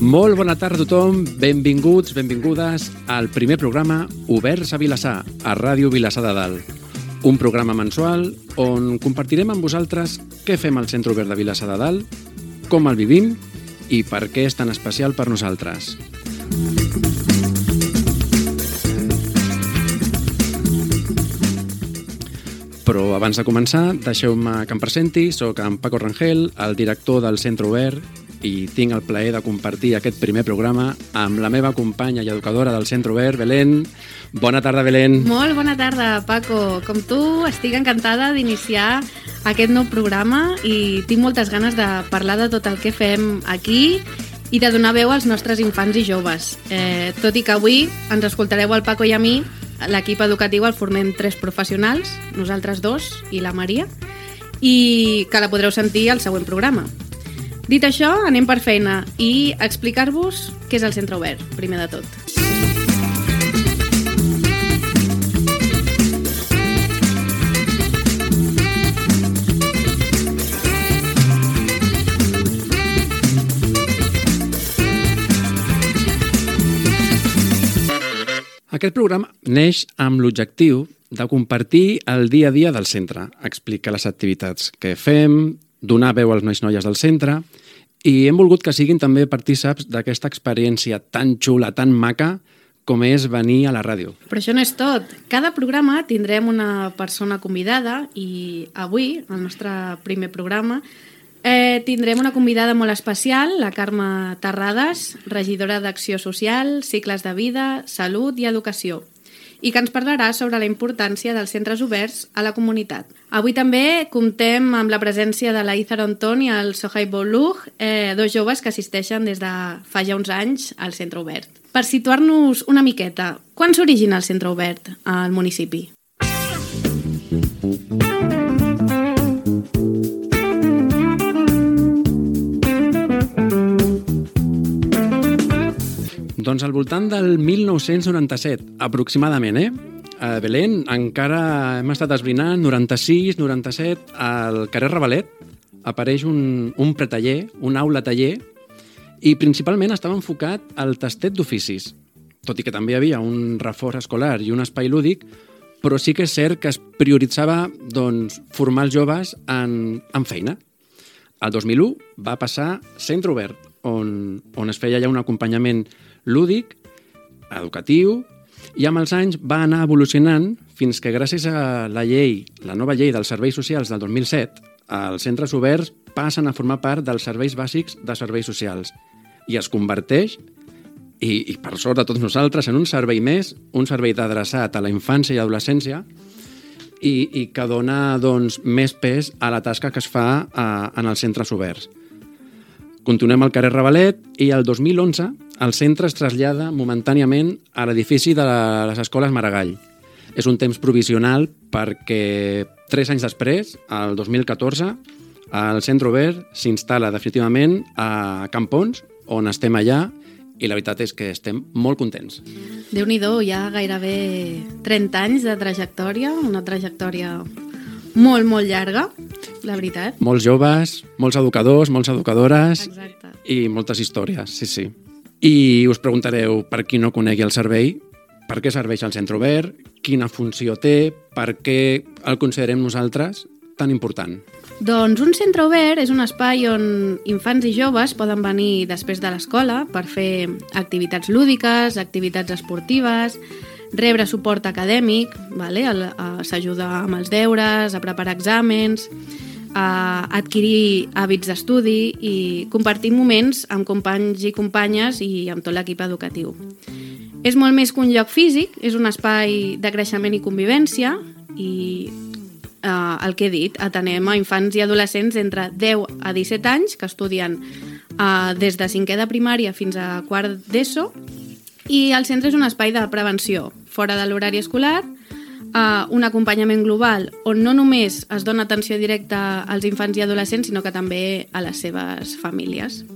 Molt bona tarda a tothom, benvinguts, benvingudes al primer programa Oberts a Vilassar, a Ràdio Vilassar de Dalt. Un programa mensual on compartirem amb vosaltres què fem al Centre Obert de Vilassar de Dalt, com el vivim i per què és tan especial per nosaltres. Però abans de començar, deixeu-me que em presenti. Soc en Paco Rangel, el director del Centre Obert, i tinc el plaer de compartir aquest primer programa amb la meva companya i educadora del Centre Obert, Belén. Bona tarda, Belén. Molt bona tarda, Paco. Com tu, estic encantada d'iniciar aquest nou programa i tinc moltes ganes de parlar de tot el que fem aquí i de donar veu als nostres infants i joves. Tot i que avui ens escoltareu el Paco i a mi, l'equip educatiu el formem 3 professionals, nosaltres 2 i la Maria, i que la podreu sentir al següent programa. Dit això, anem per feina i explicar-vos què és el Centre Obert, primer de tot. Aquest programa neix amb l'objectiu de compartir el dia a dia del centre, explicar les activitats que fem, donar veu als nois i noies del centre, i hem volgut que siguin també partícips d'aquesta experiència tan xula, tan maca, com és venir a la ràdio. Però això no és tot. Cada programa tindrem una persona convidada i avui, al nostre primer programa, tindrem una convidada molt especial, la Carme Terrades, regidora d'Acció Social, Cicles de Vida, Salut i Educació, i que ens parlarà sobre la importància dels centres oberts a la comunitat. Avui també comptem amb la presència de la Izar Onton i el Sohaib Boluch, 2 joves que assisteixen des de fa ja uns anys al Centre Obert. Per situar-nos una miqueta, quan s'origina el Centre Obert al municipi? Doncs al voltant del 1997, aproximadament, Belén, encara hem estat esbrinant, 96, 97, al carrer Ravalet apareix un pretaller, un aula taller, i principalment estava enfocat al tastet d'oficis, tot i que també hi havia un reforç escolar i un espai lúdic, però sí que és cert que es prioritzava formar els joves en feina. El 2001 va passar Centre Obert, on es feia ja un acompanyament lúdic, educatiu, i amb els anys va anar evolucionant fins que gràcies a la nova llei dels serveis socials del 2007, els centres oberts passen a formar part dels serveis bàsics de serveis socials i es converteix, i per sort de tots nosaltres, en un servei més, un servei adreçat a la infància i adolescència i que dona més pes a la tasca que es fa en els centres oberts. Continuem al carrer Ravalet i el 2011 el centre es trasllada momentàniament a l'edifici de les escoles Maragall. És un temps provisional perquè 3 anys després, el 2014, el Centre Obert s'instal·la definitivament a Campons, on estem allà, i la veritat és que estem molt contents. Déu-n'hi-do, ja gairebé 30 anys de trajectòria, una trajectòria molt, molt llarga, la veritat. Molts joves, molts educadors, moltes educadores. Exacte. I moltes històries, sí. I us preguntareu, per qui no conegui el servei, per què serveix el Centre Obert, quina funció té, per què el considerem nosaltres tan important? Doncs un centre obert és un espai on infants i joves poden venir després de l'escola per fer activitats lúdiques, activitats esportives, rebre suport acadèmic, s'ajuda amb els deures, a preparar exàmens, a adquirir hàbits d'estudi i compartir moments amb companys i companyes i amb tot l'equip educatiu. És molt més que un lloc físic, és un espai de creixement i convivència i el que he dit, atenem a infants i adolescents entre 10 a 17 anys que estudien des de 5è de primària fins a 4º d'ESO, i el centre és un espai de prevenció fora de l'horari escolar, un acompanyament global on no només es dona atenció directa als infants i adolescents, sinó que també a les seves famílies.